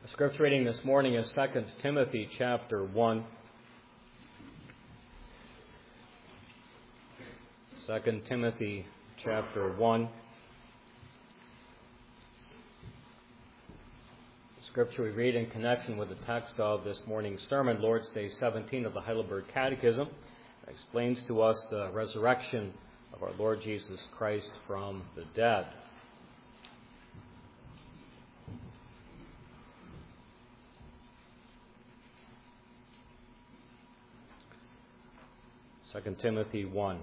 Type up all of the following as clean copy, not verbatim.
The scripture reading this morning is 2 Timothy chapter 1. 2 Timothy chapter 1. The scripture we read in connection with the text of this morning's sermon, Lord's Day 17 of the Heidelberg Catechism, explains to us the resurrection of our Lord Jesus Christ from the dead. Second Timothy 1.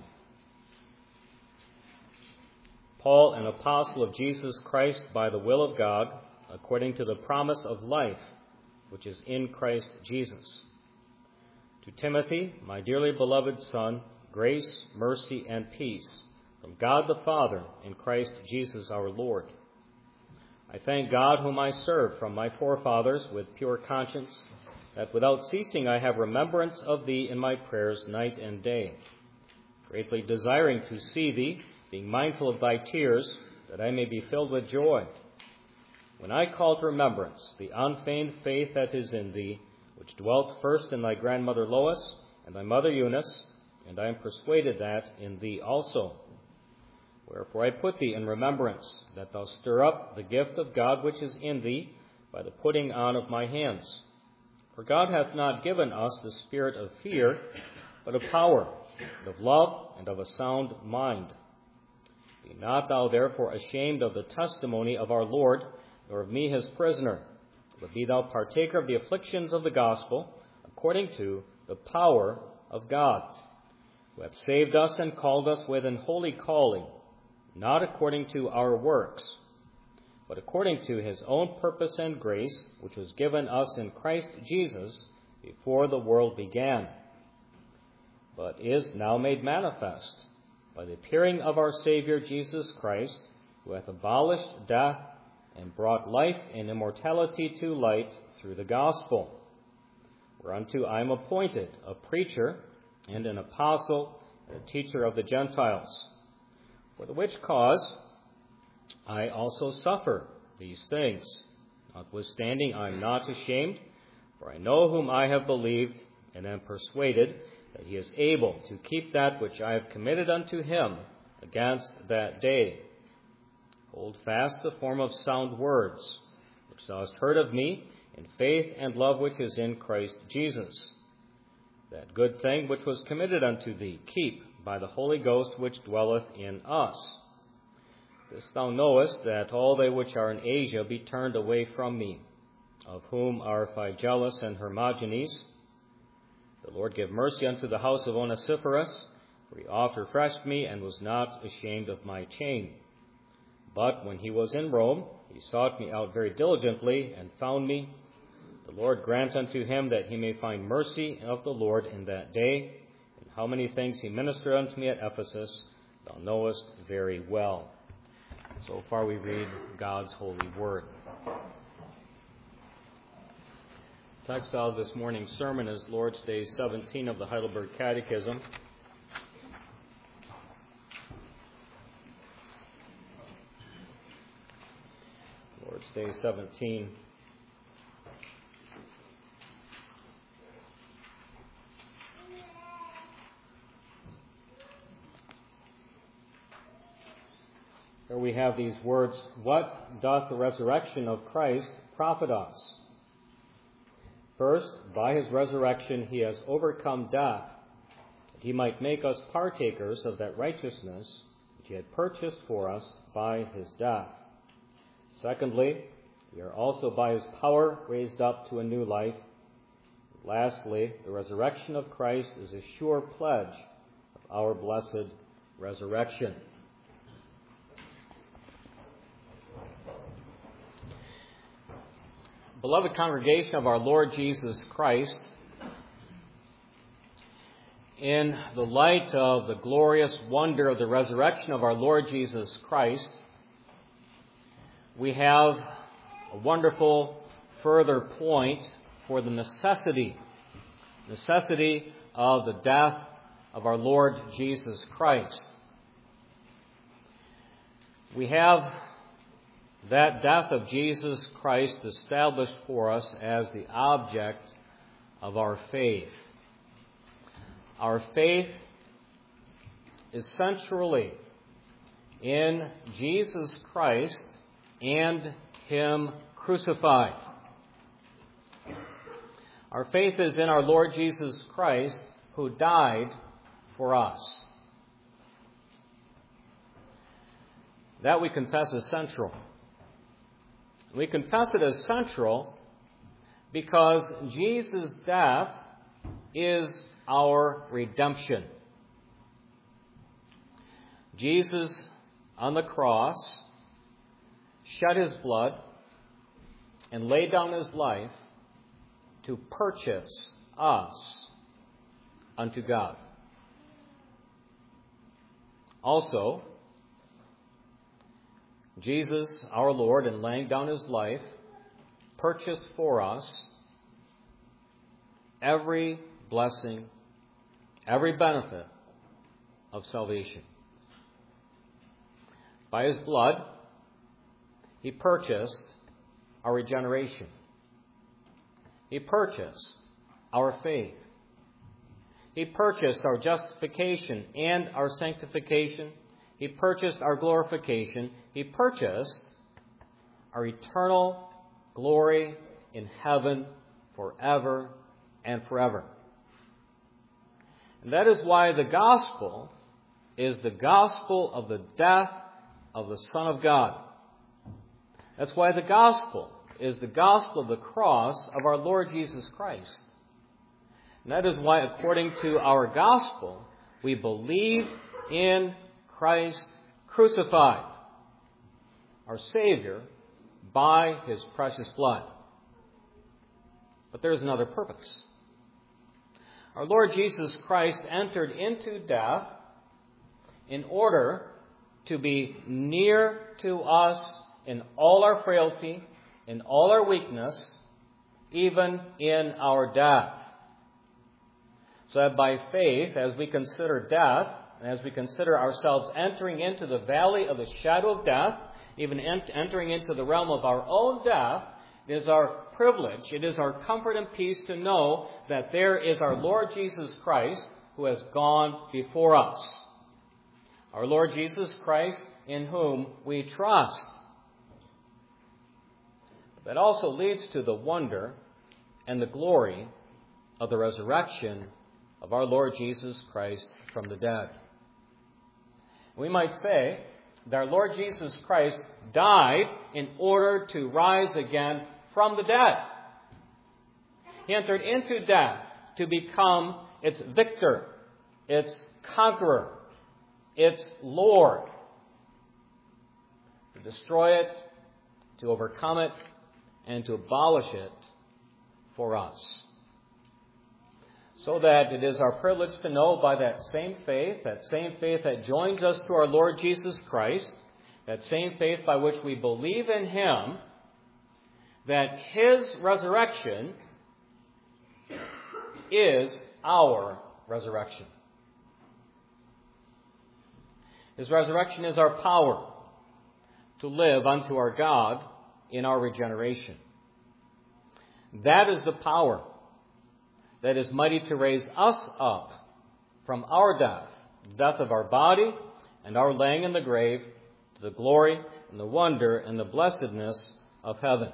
Paul, an apostle of Jesus Christ by the will of God, according to the promise of life which is in Christ Jesus. To Timothy, my dearly beloved son, grace, mercy, and peace from God the Father and Christ Jesus our Lord. I thank God whom I serve from my forefathers with pure conscience, that without ceasing I have remembrance of thee in my prayers night and day, greatly desiring to see thee, being mindful of thy tears, that I may be filled with joy. When I call to remembrance the unfeigned faith that is in thee, which dwelt first in thy grandmother Lois and thy mother Eunice, and I am persuaded that in thee also. Wherefore I put thee in remembrance, that thou stir up the gift of God which is in thee by the putting on of my hands. For God hath not given us the spirit of fear, but of power, and of love, and of a sound mind. Be not thou therefore ashamed of the testimony of our Lord, nor of me his prisoner, but be thou partaker of the afflictions of the gospel, according to the power of God, who hath saved us and called us with an holy calling, not according to our works, but according to his own purpose and grace, which was given us in Christ Jesus before the world began, but is now made manifest by the appearing of our Savior Jesus Christ, who hath abolished death and brought life and immortality to light through the gospel, whereunto I am appointed a preacher and an apostle and a teacher of the Gentiles, for the which cause I also suffer these things. Notwithstanding, I am not ashamed, for I know whom I have believed, and am persuaded that he is able to keep that which I have committed unto him against that day. Hold fast the form of sound words, which thou hast heard of me, in faith and love which is in Christ Jesus. That good thing which was committed unto thee, keep by the Holy Ghost which dwelleth in us. This thou knowest, that all they which are in Asia be turned away from me, of whom are Phygellus and Hermogenes. The Lord give mercy unto the house of Onesiphorus, for he oft refreshed me, and was not ashamed of my chain. But when he was in Rome, he sought me out very diligently, and found me. The Lord grant unto him that he may find mercy of the Lord in that day. And how many things he ministered unto me at Ephesus, thou knowest very well. So far we read God's holy word. The text of this morning's sermon is Lord's Day 17 of the Heidelberg Catechism. Lord's Day 17. Here we have these words, what doth the resurrection of Christ profit us? First, by his resurrection he has overcome death, that he might make us partakers of that righteousness which he had purchased for us by his death. Secondly, we are also by his power raised up to a new life. Lastly, the resurrection of Christ is a sure pledge of our blessed resurrection. Beloved congregation of our Lord Jesus Christ, in the light of the glorious wonder of the resurrection of our Lord Jesus Christ, we have a wonderful further point for the necessity of the death of our Lord Jesus Christ. We have that death of Jesus Christ established for us as the object of our faith. Our faith is centrally in Jesus Christ and Him crucified. Our faith is in our Lord Jesus Christ, who died for us. That we confess is central. We confess it as central because Jesus' death is our redemption. Jesus on the cross shed His blood and laid down His life to purchase us unto God. Also, Jesus, our Lord, in laying down His life, purchased for us every blessing, every benefit of salvation. By His blood, He purchased our regeneration. He purchased our faith. He purchased our justification and our sanctification. He purchased our glorification. He purchased our eternal glory in heaven forever and forever. And that is why the gospel is the gospel of the death of the Son of God. That's why the gospel is the gospel of the cross of our Lord Jesus Christ. And that is why, according to our gospel, we believe in Christ crucified, our Savior, by His precious blood. But there is another purpose. Our Lord Jesus Christ entered into death in order to be near to us in all our frailty, in all our weakness, even in our death. So that by faith, as we consider death, and as we consider ourselves entering into the valley of the shadow of death, even entering into the realm of our own death, it is our privilege, it is our comfort and peace to know that there is our Lord Jesus Christ who has gone before us. Our Lord Jesus Christ in whom we trust. That also leads to the wonder and the glory of the resurrection of our Lord Jesus Christ from the dead. We might say that our Lord Jesus Christ died in order to rise again from the dead. He entered into death to become its victor, its conqueror, its Lord, to destroy it, to overcome it, and to abolish it for us. So that it is our privilege to know by that same faith that joins us to our Lord Jesus Christ, that same faith by which we believe in Him, that His resurrection is our resurrection. His resurrection is our power to live unto our God in our regeneration. That is the power that is mighty to raise us up from our death, the death of our body and our laying in the grave, to the glory and the wonder and the blessedness of heaven.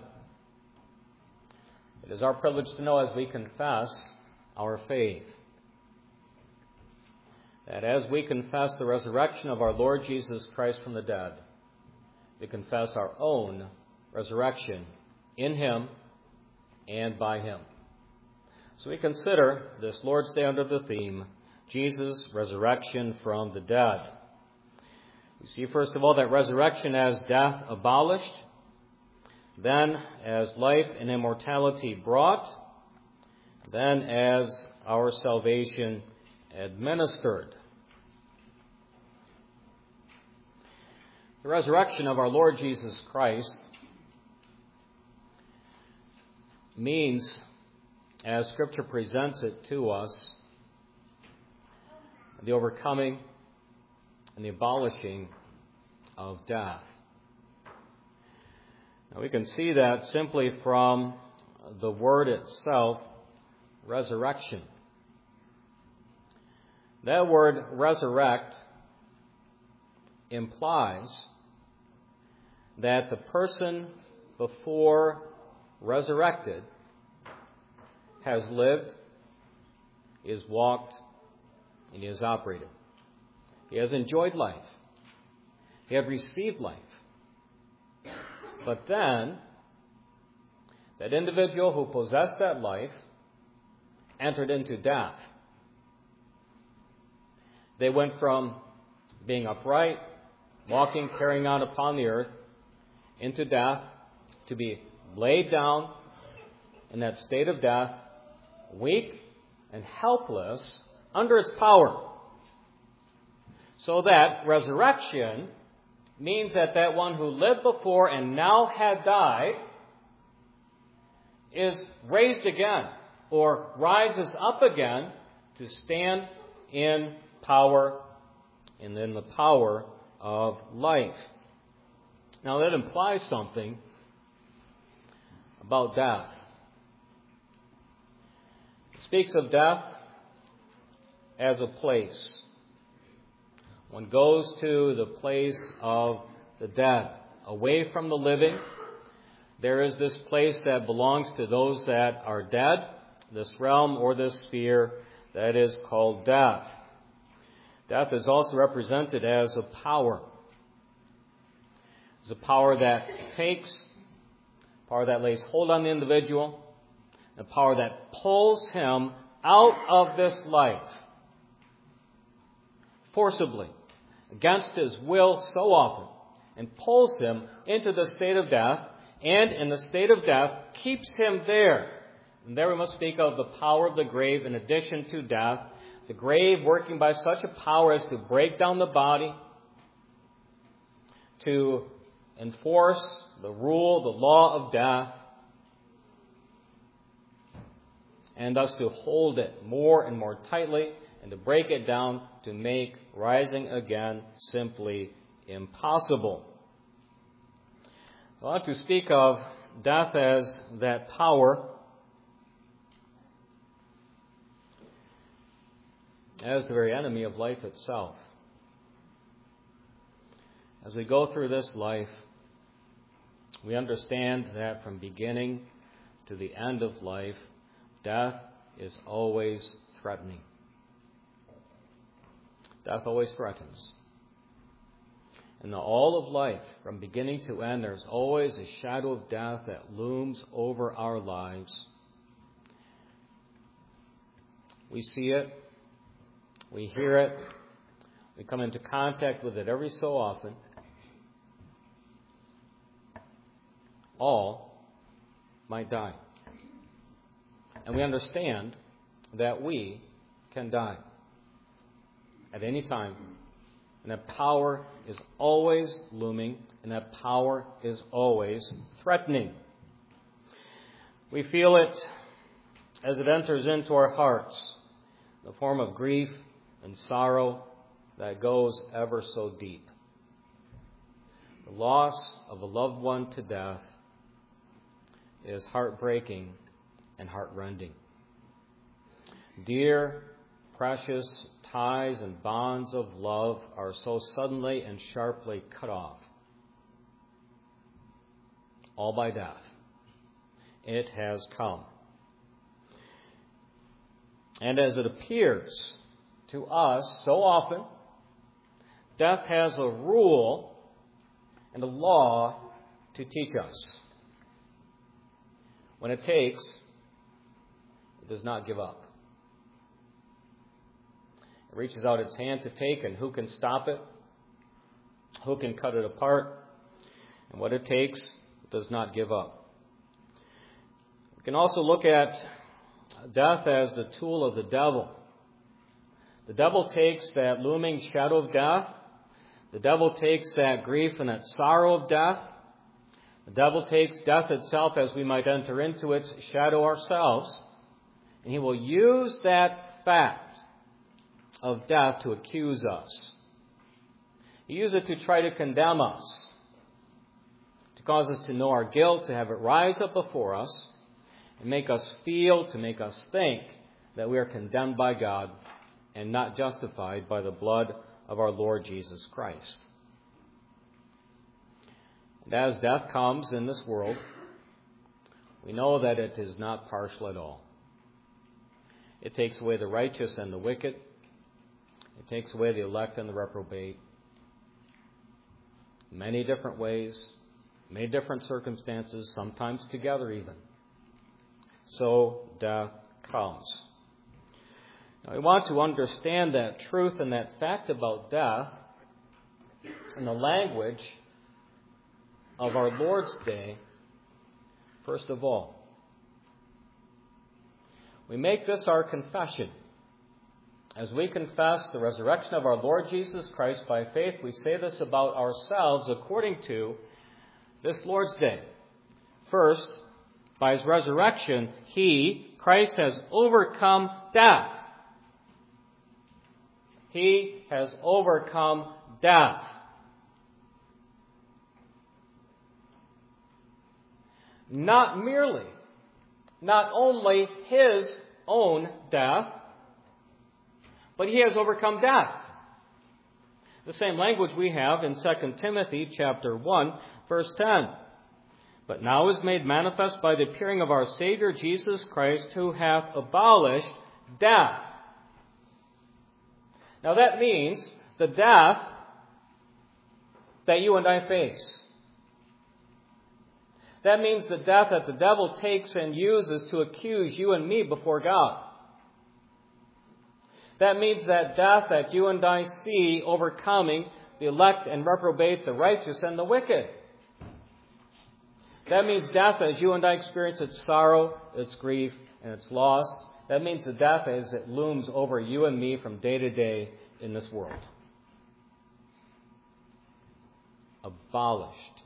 It is our privilege to know as we confess our faith, that as we confess the resurrection of our Lord Jesus Christ from the dead, we confess our own resurrection in Him and by Him. So we consider this Lord's Day under the theme, Jesus' resurrection from the dead. We see, first of all, that resurrection as death abolished, then as life and immortality brought, then as our salvation administered. The resurrection of our Lord Jesus Christ means, as Scripture presents it to us, the overcoming and the abolishing of death. Now we can see that simply from the word itself, resurrection. That word resurrect implies that the person before resurrected has lived, he has walked, and he has operated. He has enjoyed life. He had received life. But then, that individual who possessed that life entered into death. They went from being upright, walking, carrying on upon the earth, into death, to be laid down in that state of death, weak and helpless under its power. So that resurrection means that that one who lived before and now had died is raised again, or rises up again to stand in power and in the power of life. Now that implies something about death. It speaks of death as a place. One goes to the place of the dead, away from the living. There is this place that belongs to those that are dead, this realm or this sphere that is called death. Death is also represented as a power. It's a power that takes, power that lays hold on the individual, a power that pulls him out of this life forcibly, against his will so often, and pulls him into the state of death, and in the state of death keeps him there. And there we must speak of the power of the grave in addition to death. The grave working by such a power as to break down the body, to enforce the rule, the law of death, and thus to hold it more and more tightly, and to break it down to make rising again simply impossible. I want to speak of death as that power, as the very enemy of life itself. As we go through this life, we understand that from beginning to the end of life, death is always threatening. Death always threatens. In all of life, from beginning to end, there's always a shadow of death that looms over our lives. We see it. We hear it. We come into contact with it every so often. All might die. And we understand that we can die at any time. And that power is always looming, and that power is always threatening. We feel it as it enters into our hearts, the form of grief and sorrow that goes ever so deep. The loss of a loved one to death is heartbreaking and heartrending. Dear, precious ties and bonds of love are so suddenly and sharply cut off, all by death. It has come. And as it appears to us so often, death has a rule and a law to teach us. When it takes, it does not give up. It reaches out its hand to take, and who can stop it? Who can cut it apart? And what it takes, it does not give up. We can also look at death as the tool of the devil. The devil takes that looming shadow of death. The devil takes that grief and that sorrow of death. The devil takes death itself as we might enter into its shadow ourselves. And he will use that fact of death to accuse us. He uses it to try to condemn us, to cause us to know our guilt, to have it rise up before us, and make us feel, to make us think that we are condemned by God and not justified by the blood of our Lord Jesus Christ. And as death comes in this world, we know that it is not partial at all. It takes away the righteous and the wicked. It takes away the elect and the reprobate. Many different ways, many different circumstances, sometimes together even. So death comes. Now, we want to understand that truth and that fact about death in the language of our Lord's day, first of all. We make this our confession. As we confess the resurrection of our Lord Jesus Christ by faith, we say this about ourselves according to this Lord's day. First, by His resurrection, He, Christ, has overcome death. He has overcome death. Not only His own death, but He has overcome death. The same language we have in 2 Timothy chapter 1, verse 10. But now is made manifest by the appearing of our Savior Jesus Christ, who hath abolished death. Now that means the death that you and I face. That means the death that the devil takes and uses to accuse you and me before God. That means that death that you and I see overcoming the elect and reprobate, the righteous and the wicked. That means death as you and I experience its sorrow, its grief, and its loss. That means the death as it looms over you and me from day to day in this world. Abolished.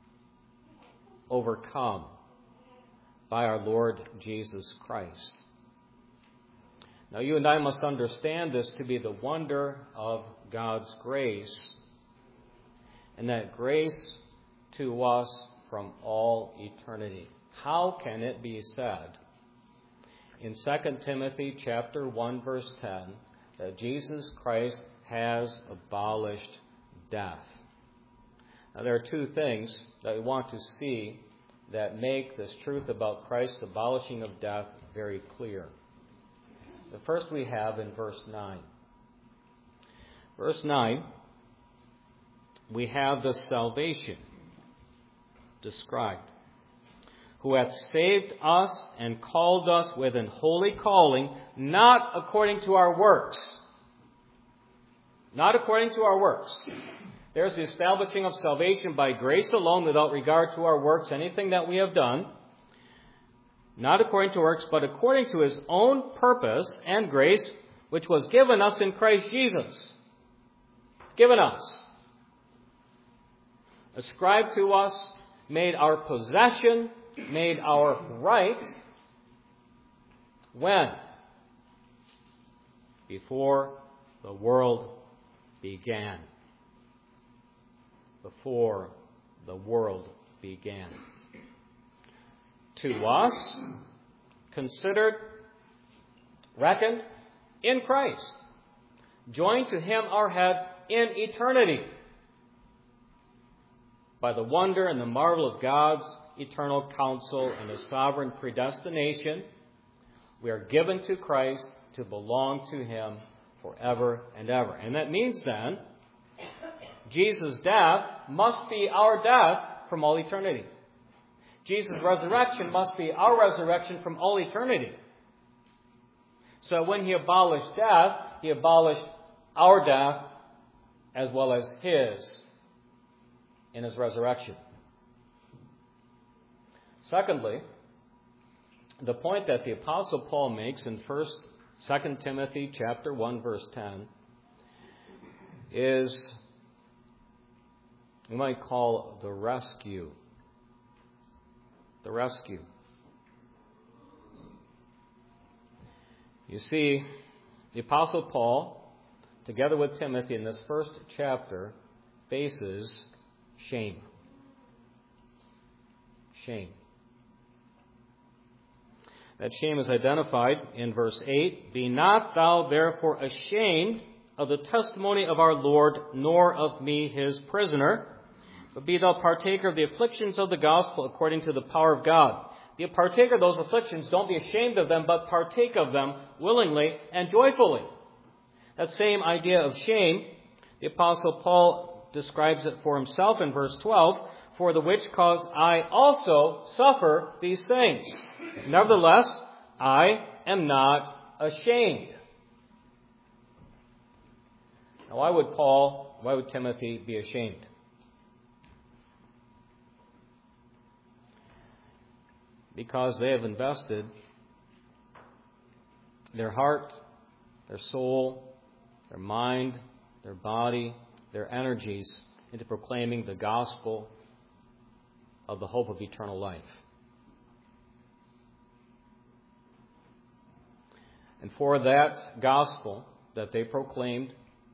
Overcome by our Lord Jesus Christ. Now you and I must understand this to be the wonder of God's grace, and that grace to us from all eternity. How can it be said in 2 Timothy chapter 1 verse 10 that Jesus Christ has abolished death? Now there are two things that we want to see that make this truth about Christ's abolishing of death very clear. The first we have in verse 9. Verse 9, we have the salvation described. Who hath saved us and called us with an holy calling, not according to our works. Not according to our works. There's the establishing of salvation by grace alone without regard to our works, anything that we have done. Not according to works, but according to His own purpose and grace, which was given us in Christ Jesus. Given us. Ascribed to us, made our possession, made our right. When? Before the world began. Before the world began. To us, considered, reckoned in Christ. Joined to Him, our head, in eternity. By the wonder and the marvel of God's eternal counsel and His sovereign predestination, we are given to Christ to belong to Him forever and ever. And that means then, Jesus' death must be our death from all eternity. Jesus' resurrection must be our resurrection from all eternity. So when He abolished death, He abolished our death as well as His in His resurrection. Secondly, the point that the Apostle Paul makes in 2 Timothy chapter 1 verse 10 is, we might call the rescue. The rescue. You see, the Apostle Paul, together with Timothy in this first chapter, faces shame. shame. That shame is identified in verse 8. Be not thou therefore ashamed of the testimony of our Lord, nor of me his prisoner, but be thou partaker of the afflictions of the gospel according to the power of God. Be a partaker of those afflictions. Don't be ashamed of them, but partake of them willingly and joyfully. That same idea of shame, the Apostle Paul describes it for himself in verse 12. For the which cause I also suffer these things. Nevertheless, I am not ashamed. Now, why would Timothy be ashamed? Because they have invested their heart, their soul, their mind, their body, their energies into proclaiming the gospel of the hope of eternal life. And for that gospel that they proclaimed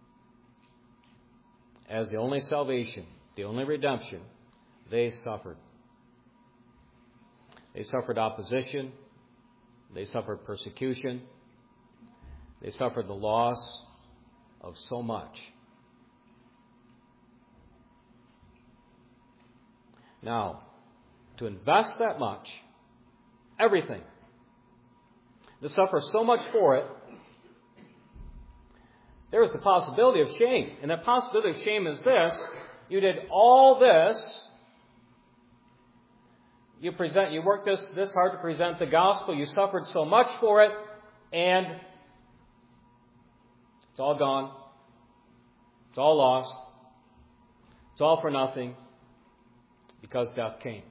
as the only salvation, the only redemption, they suffered. They suffered opposition. They suffered persecution. They suffered the loss of so much. Now, to invest that much, everything, to suffer so much for it, there is the possibility of shame. And that possibility of shame is this: you did all this, you worked this hard to present the gospel, you suffered so much for it, and it's all gone. It's all lost. It's all for nothing. Because death came.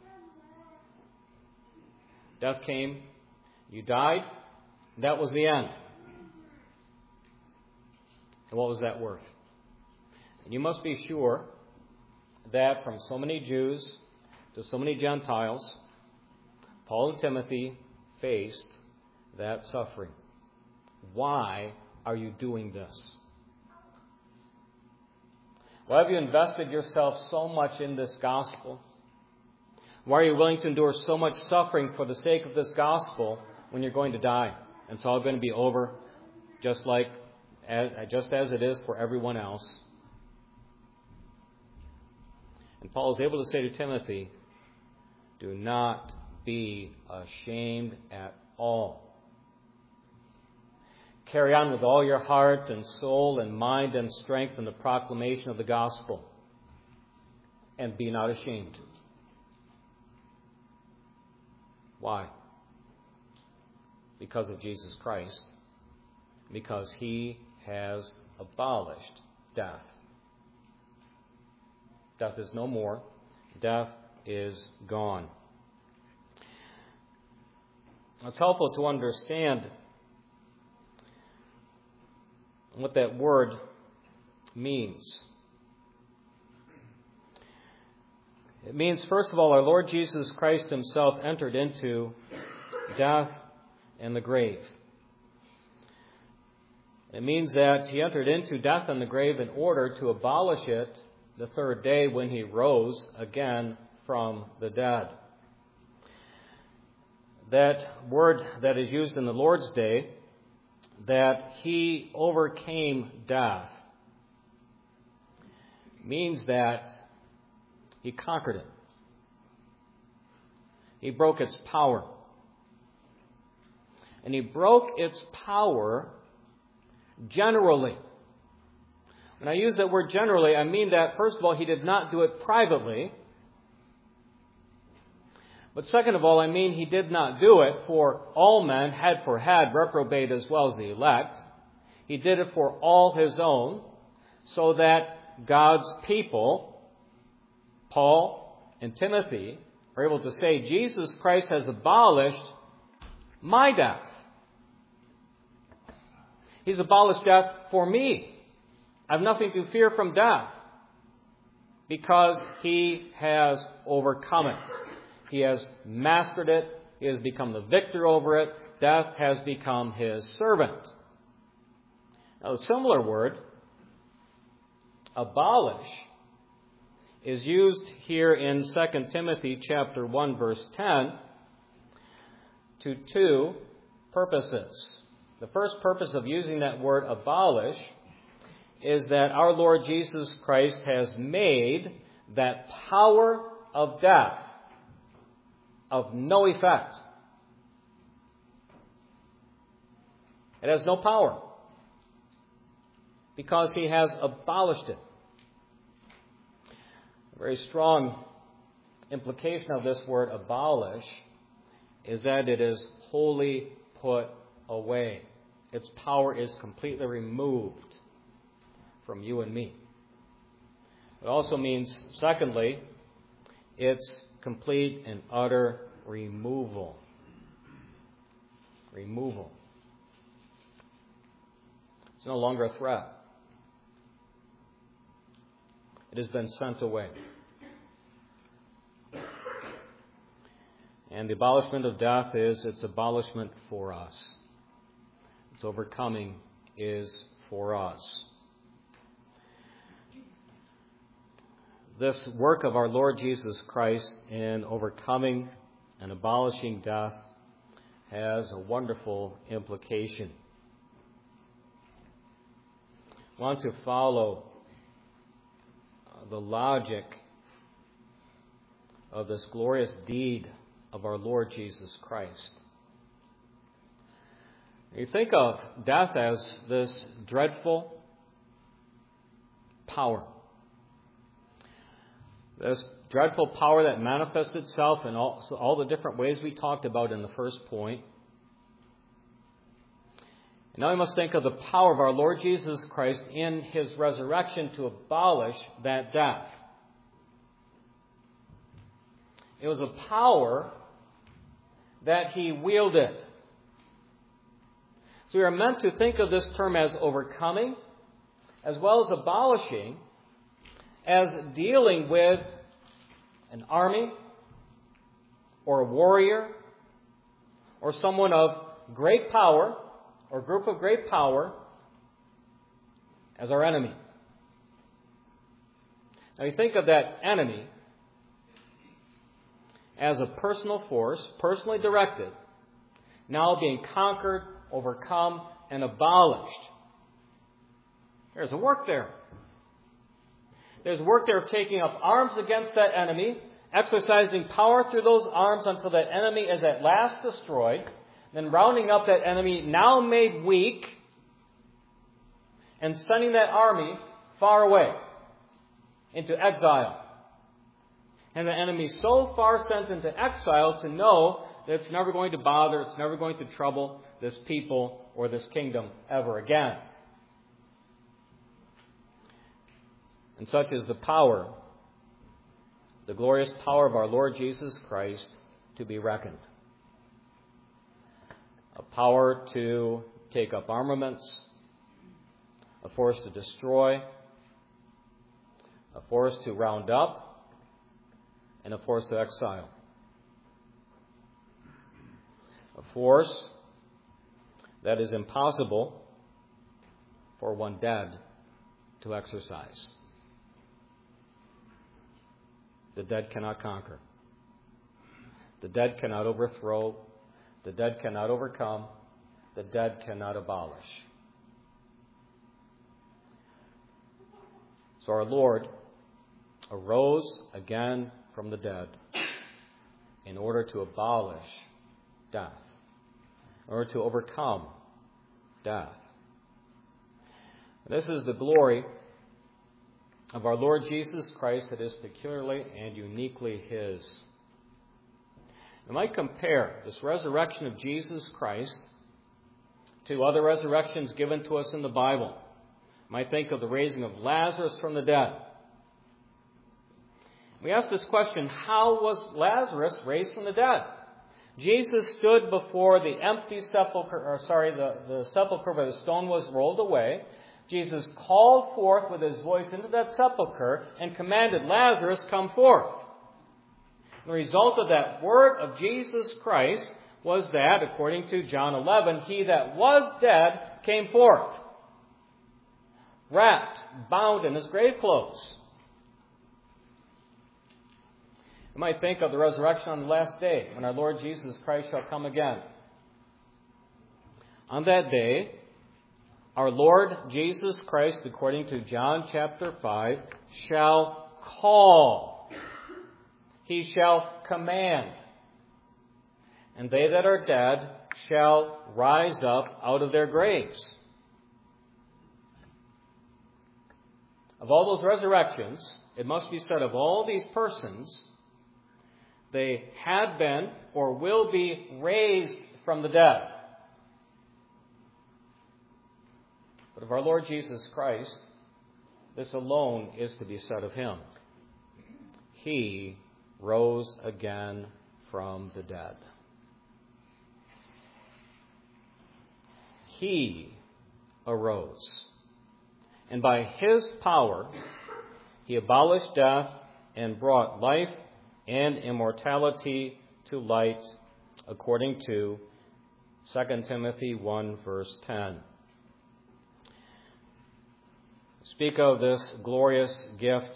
Death came. You died. That was the end. And what was that worth? And you must be sure that from so many Jews to so many Gentiles, Paul and Timothy faced that suffering. Why are you doing this? Why have you invested yourself so much in this gospel? Why are you willing to endure so much suffering for the sake of this gospel when you're going to die? And it's all going to be over just as it is for everyone else. And Paul is able to say to Timothy, do not be ashamed at all. Carry on with all your heart and soul and mind and strength in the proclamation of the gospel. And be not ashamed. Why? Because of Jesus Christ. Because He has abolished death. Death is no more. Death is gone. It's helpful to understand what that word means. It means, first of all, our Lord Jesus Christ Himself entered into death and the grave. It means that He entered into death and the grave in order to abolish it the third day when He rose again from the dead. That word that is used in the Lord's Day, that He overcame death, means that He conquered it. He broke its power. And He broke its power generally. When I use that word generally, I mean that, first of all, He did not do it privately. But second of all, I mean He did not do it for all men, head for head, reprobate as well as the elect. He did it for all His own, so that God's people, Paul and Timothy, are able to say, Jesus Christ has abolished my death. He's abolished death for me. I have nothing to fear from death because He has overcome it. He has mastered it. He has become the victor over it. Death has become His servant. Now, a similar word, abolish, is used here in 2 Timothy chapter 1, verse 10 to two purposes. The first purpose of using that word abolish is that our Lord Jesus Christ has made that power of death of no effect. It has no power because He has abolished it. A very strong implication of this word abolish is that it is wholly put away. Its power is completely removed from you and me. It also means, secondly, its complete and utter removal. Removal. It's no longer a threat. It has been sent away. And the abolishment of death is its abolishment for us. Its overcoming is for us. This work of our Lord Jesus Christ in overcoming and abolishing death has a wonderful implication. I want to follow the logic of this glorious deed of our Lord Jesus Christ. You think of death as this dreadful power. This dreadful power that manifests itself in all the different ways we talked about in the first point. And now we must think of the power of our Lord Jesus Christ in His resurrection to abolish that death. It was a power that He wielded. So we are meant to think of this term as overcoming, as well as abolishing, as dealing with an army, or a warrior, or someone of great power, or group of great power, as our enemy. Now you think of that enemy as a personal force, personally directed, now being conquered, overcome, and abolished. There's a work there. There's work there of taking up arms against that enemy, exercising power through those arms until that enemy is at last destroyed, then rounding up that enemy now made weak, and sending that army far away into exile. And the enemy so far sent into exile to know that it's never going to bother, it's never going to trouble this people or this kingdom ever again. And such is the power, the glorious power of our Lord Jesus Christ to be reckoned. A power to take up armaments, a force to destroy, a force to round up, and a force to exile. A force that is impossible for one dead to exercise. The dead cannot conquer. The dead cannot overthrow. The dead cannot overcome. The dead cannot abolish. So our Lord arose again from the dead in order to abolish death, in order to overcome death. This is the glory of our Lord Jesus Christ that is peculiarly and uniquely His. We might compare this resurrection of Jesus Christ to other resurrections given to us in the Bible. We might think of the raising of Lazarus from the dead. We ask this question, how was Lazarus raised from the dead? Jesus stood before the empty sepulchre, the sepulchre where the stone was rolled away. Jesus called forth with His voice into that sepulchre and commanded Lazarus, come forth. The result of that word of Jesus Christ was that, according to John 11, he that was dead came forth, wrapped, bound in his grave clothes. You might think of the resurrection on the last day, when our Lord Jesus Christ shall come again. On that day, our Lord Jesus Christ, according to John chapter 5, shall call. He shall command. And they that are dead shall rise up out of their graves. Of all those resurrections, it must be said of all these persons, they had been or will be raised from the dead. But of our Lord Jesus Christ, this alone is to be said of him. He rose again from the dead. He arose. And by his power, he abolished death and brought life and immortality to light, according to 2 Timothy 1, verse 10. Speak of this glorious gift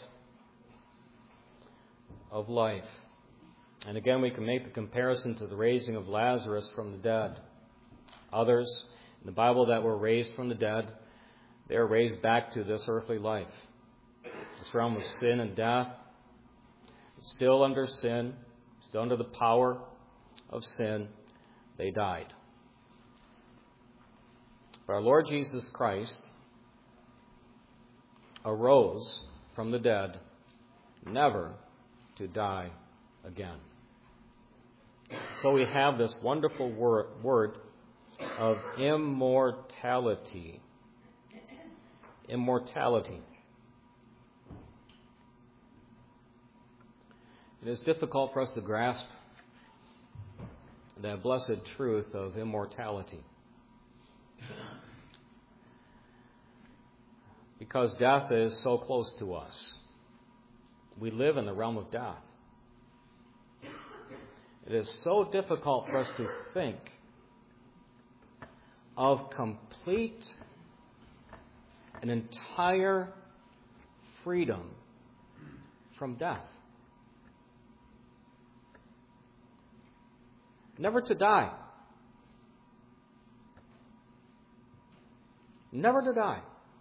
of life. And again, we can make the comparison to the raising of Lazarus from the dead. Others in the Bible that were raised from the dead, they are raised back to this earthly life. This realm of sin and death, still under sin, still under the power of sin, they died. But our Lord Jesus Christ arose from the dead, never to die again. So we have this wonderful word of immortality. Immortality. It is difficult for us to grasp that blessed truth of immortality, because death is so close to us. We live in the realm of death. It is so difficult for us to think of complete and entire freedom from death. Never to die. Never to die.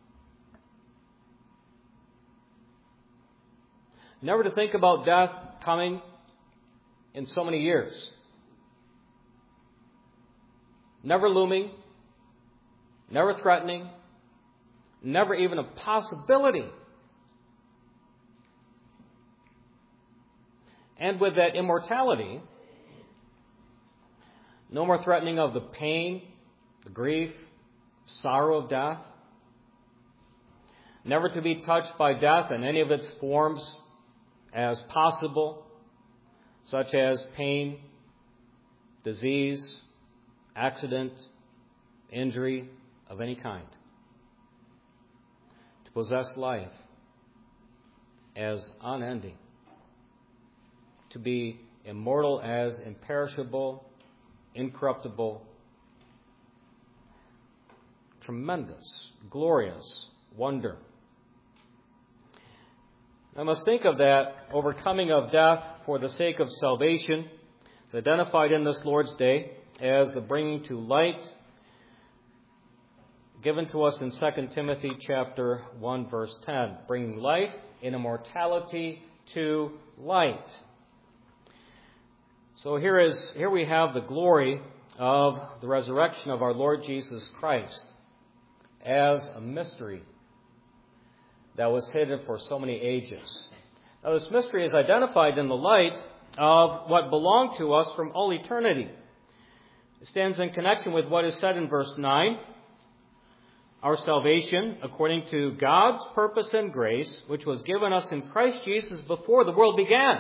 Never to think about death coming in so many years. Never looming. Never threatening. Never even a possibility. And with that immortality, no more threatening of the pain, the grief, sorrow of death. Never to be touched by death in any of its forms as possible, such as pain, disease, accident, injury of any kind. To possess life as unending. To be immortal as imperishable, incorruptible, tremendous, glorious wonder. I must think of that overcoming of death for the sake of salvation, identified in this Lord's Day as the bringing to light, given to us in 2 Timothy chapter 1, verse 10, bringing life and immortality to light. So here we have the glory of the resurrection of our Lord Jesus Christ as a mystery that was hidden for so many ages. Now, this mystery is identified in the light of what belonged to us from all eternity. It stands in connection with what is said in verse 9. Our salvation, according to God's purpose and grace, which was given us in Christ Jesus before the world began.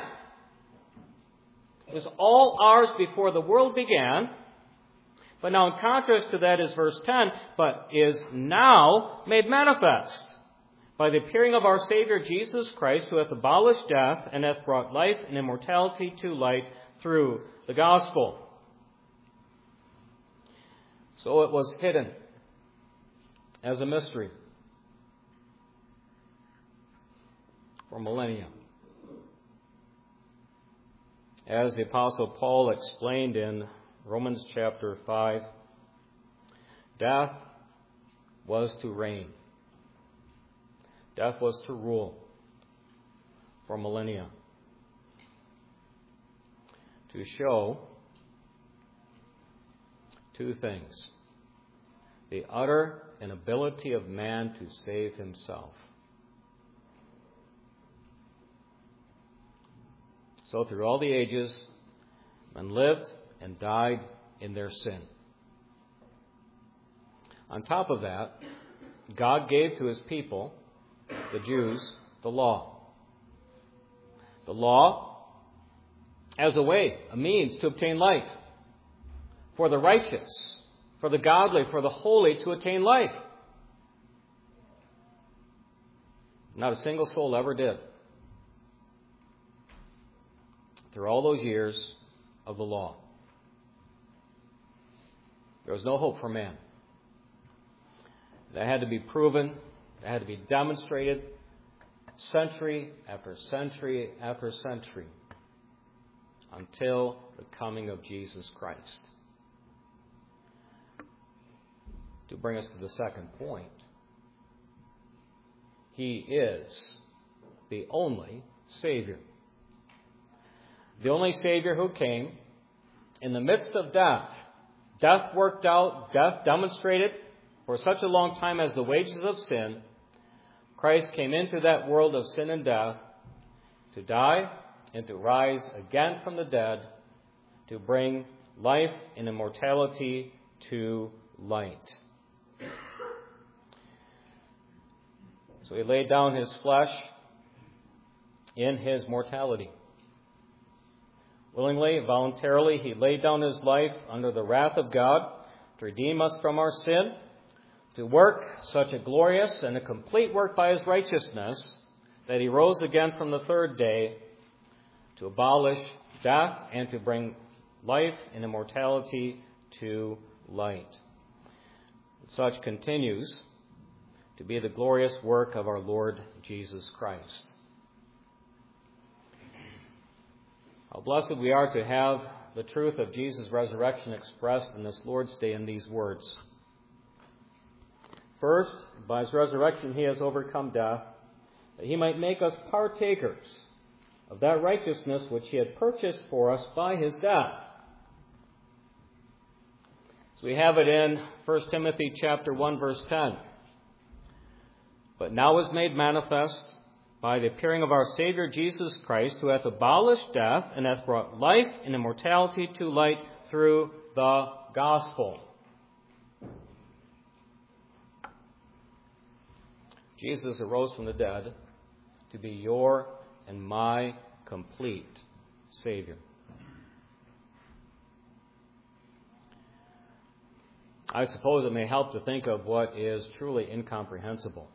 It was all ours before the world began. But now in contrast to that is verse 10, but is now made manifest by the appearing of our Savior Jesus Christ, who hath abolished death and hath brought life and immortality to light through the gospel. So it was hidden as a mystery for millennia. As the Apostle Paul explained in Romans chapter 5, death was to reign. Death was to rule for millennia, to show two things: the utter inability of man to save himself. So through all the ages, men lived and died in their sin. On top of that, God gave to His people, the Jews, the law. The law as a way, a means to obtain life. For the righteous, for the godly, for the holy to attain life. Not a single soul ever did. Through all those years of the law, there was no hope for man. That had to be proven. That had to be demonstrated century after century after century until the coming of Jesus Christ. To bring us to the second point, He is the only Savior. The only Savior who came in the midst of death. Death worked out, death demonstrated for such a long time as the wages of sin. Christ came into that world of sin and death to die and to rise again from the dead, to bring life and immortality to light. So He laid down His flesh in His mortality. Willingly, voluntarily, He laid down His life under the wrath of God to redeem us from our sin, to work such a glorious and a complete work by His righteousness that He rose again from the third day to abolish death and to bring life and immortality to light. Such continues to be the glorious work of our Lord Jesus Christ. How blessed we are to have the truth of Jesus' resurrection expressed in this Lord's Day in these words. First, by His resurrection He has overcome death, that He might make us partakers of that righteousness which He had purchased for us by His death. So we have it in 1 Timothy chapter 1, verse 10. But now is made manifest by the appearing of our Savior Jesus Christ, who hath abolished death and hath brought life and immortality to light through the gospel. Jesus arose from the dead to be your and my complete Savior. I suppose it may help to think of what is truly incomprehensible.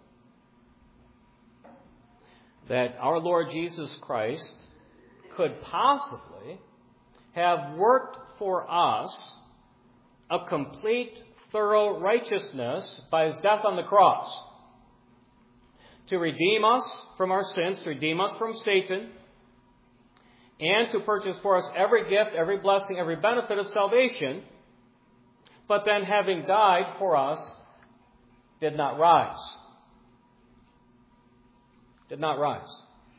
That our Lord Jesus Christ could possibly have worked for us a complete, thorough righteousness by His death on the cross, to redeem us from our sins, to redeem us from Satan, and to purchase for us every gift, every blessing, every benefit of salvation, but then having died for us, did not rise. Did not rise.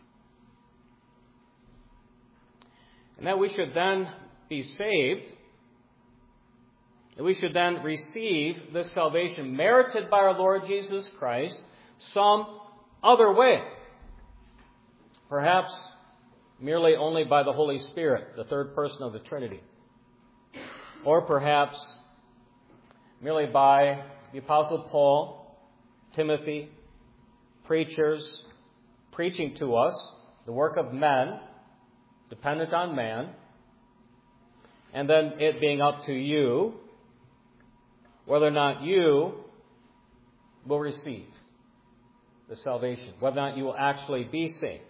And that we should then be saved, that we should then receive this salvation merited by our Lord Jesus Christ some other way. Perhaps merely only by the Holy Spirit, the third person of the Trinity. Or perhaps merely by the Apostle Paul, Timothy, preachers, preaching to us the work of men, dependent on man, and then it being up to you whether or not you will receive the salvation, whether or not you will actually be saved.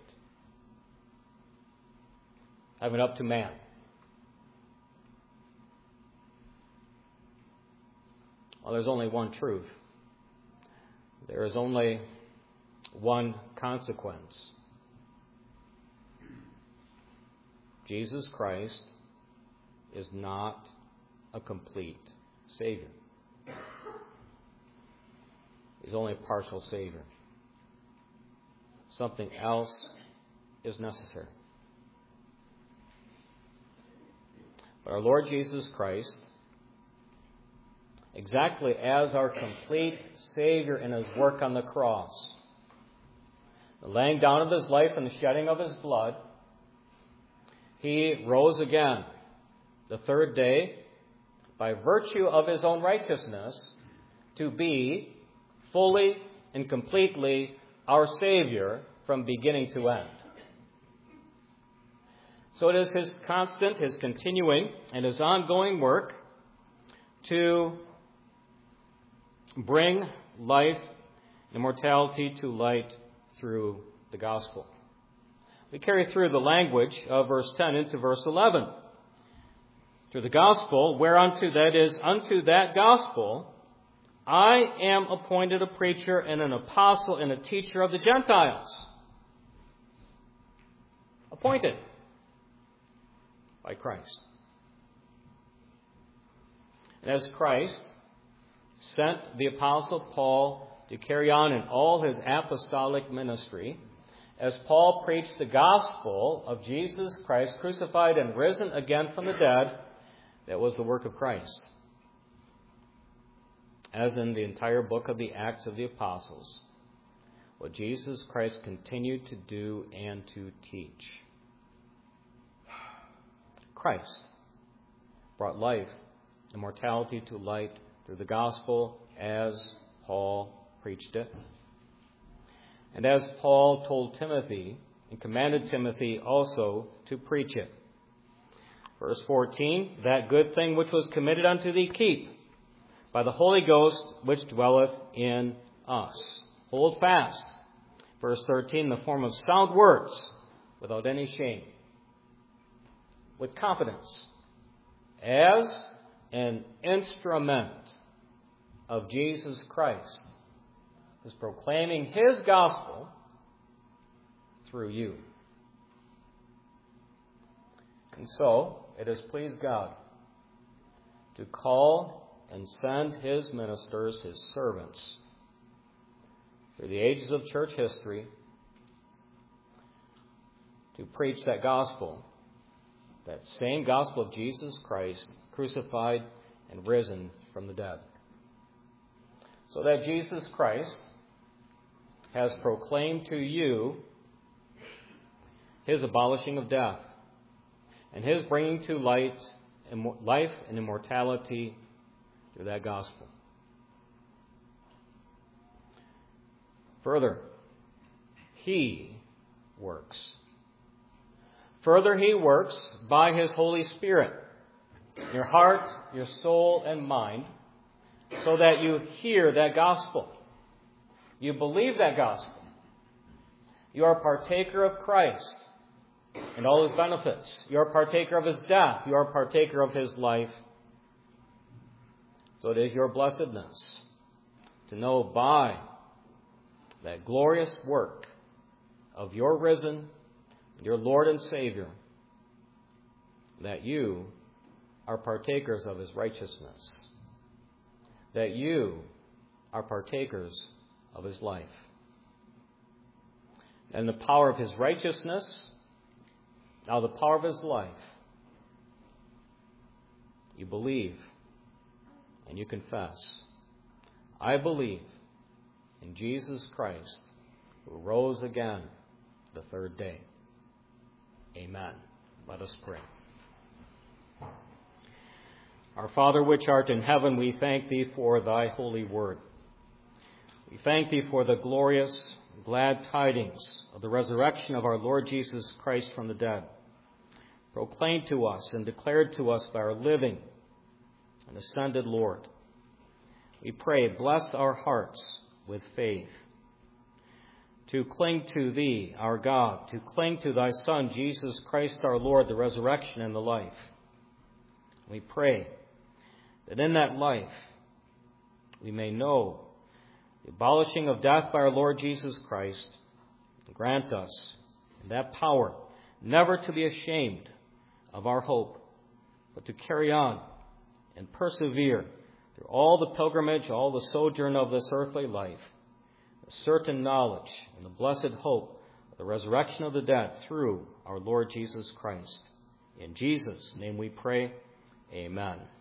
Having it up to man. Well, there's only one truth. There is only one consequence. Jesus Christ is not a complete Savior. He's only a partial Savior. Something else is necessary. But our Lord Jesus Christ, exactly as our complete Savior in His work on the cross, the laying down of His life and the shedding of His blood, He rose again the third day by virtue of His own righteousness to be fully and completely our Savior from beginning to end. So it is His constant, His continuing, and His ongoing work to bring life and immortality to light through the gospel. We carry through the language of verse 10 into verse 11. Through the gospel, whereunto that is, unto that gospel, I am appointed a preacher and an apostle and a teacher of the Gentiles. Appointed by Christ. And as Christ sent the apostle Paul to carry on in all his apostolic ministry, as Paul preached the gospel of Jesus Christ, crucified and risen again from the dead, that was the work of Christ. As in the entire book of the Acts of the Apostles, what Jesus Christ continued to do and to teach. Christ brought life, immortality to light through the gospel as Paul preached it. And as Paul told Timothy and commanded Timothy also to preach it. Verse 14, that good thing which was committed unto thee keep, by the Holy Ghost which dwelleth in us. Hold fast. Verse 13, the form of sound words without any shame. With confidence. As an instrument of Jesus Christ, who's proclaiming His gospel through you. And so, it has pleased God to call and send His ministers, His servants, through the ages of church history, to preach that gospel, that same gospel of Jesus Christ, crucified and risen from the dead. So that Jesus Christ has proclaimed to you His abolishing of death and His bringing to light life and immortality through that gospel. Further, He works. Further, He works by His Holy Spirit in your heart, your soul, and mind, so that you hear that gospel. You believe that gospel. You are a partaker of Christ and all His benefits. You are a partaker of His death. You are a partaker of His life. So it is your blessedness to know by that glorious work of your risen, your Lord and Savior, that you are partakers of His righteousness, that you are partakers of His life. And the power of His righteousness, now the power of His life, you believe and you confess, I believe in Jesus Christ, who rose again the third day. Amen. Let us pray. Our Father which art in heaven, we thank Thee for Thy holy word. We thank Thee for the glorious, glad tidings of the resurrection of our Lord Jesus Christ from the dead, proclaimed to us and declared to us by our living and ascended Lord. We pray, bless our hearts with faith, to cling to Thee, our God, to cling to Thy Son, Jesus Christ our Lord, the resurrection and the life. We pray that in that life we may know the abolishing of death by our Lord Jesus Christ, and grant us that power never to be ashamed of our hope, but to carry on and persevere through all the pilgrimage, all the sojourn of this earthly life, a certain knowledge and the blessed hope of the resurrection of the dead through our Lord Jesus Christ. In Jesus' name we pray, amen.